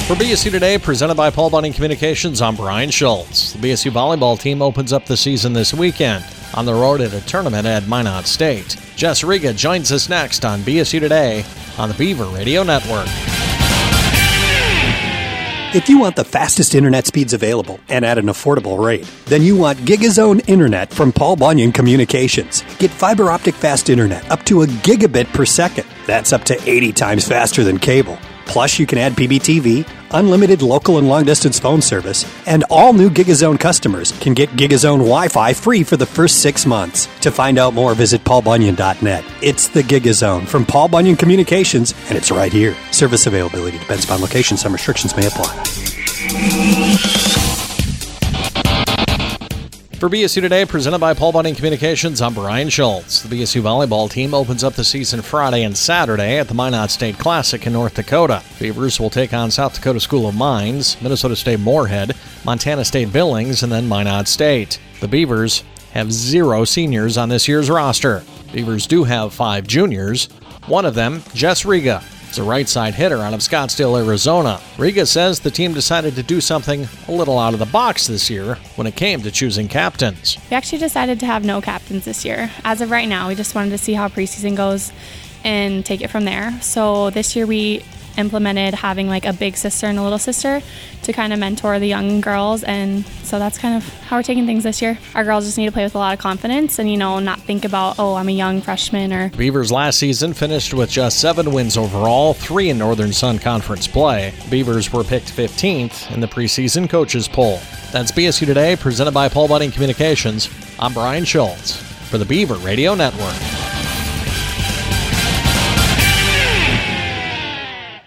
For BSU Today, presented by Paul Bunyan Communications, I'm Brian Schultz. The BSU volleyball team opens up the season this weekend on the road at a tournament at Minot State. Jess Riga joins us next on BSU Today on the Beaver Radio Network. If you want the fastest internet speeds available and at an affordable rate, then you want GigaZone Internet from Paul Bunyan Communications. Get fiber optic fast internet up to a gigabit per second. That's up to 80 times faster than cable. Plus, you can add PBTV, unlimited local and long-distance phone service, and all new GigaZone customers can get GigaZone Wi-Fi free for the first 6 months. To find out more, visit paulbunyan.net. It's the GigaZone from Paul Bunyan Communications, and it's right here. Service availability depends upon location. Some restrictions may apply. For BSU Today, presented by Paul Bunyan Communications, I'm Brian Schultz. The BSU volleyball team opens up the season Friday and Saturday at the Minot State Classic in North Dakota. Beavers will take on South Dakota School of Mines, Minnesota State Moorhead, Montana State Billings, and then Minot State. The Beavers have 0 seniors on this year's roster. Beavers do have 5 juniors. One of them, Jess Riga, is a right-side hitter out of Scottsdale, Arizona. Riga says the team decided to do something a little out of the box this year when it came to choosing captains. We actually decided to have no captains this year. As of right now, we just wanted to see how preseason goes and take it from there. So this year we implemented having like a big sister and a little sister to kind of mentor the young girls, and so that's kind of how we're taking things this year. Our girls just need to play with a lot of confidence and, not think about, I'm a young freshman or... Beavers last season finished with just 7 wins overall, 3 in Northern Sun Conference play. Beavers were picked 15th in the preseason coaches poll. That's BSU Today, presented by Paul Bunyan Communications. I'm Brian Schultz for the Beaver Radio Network.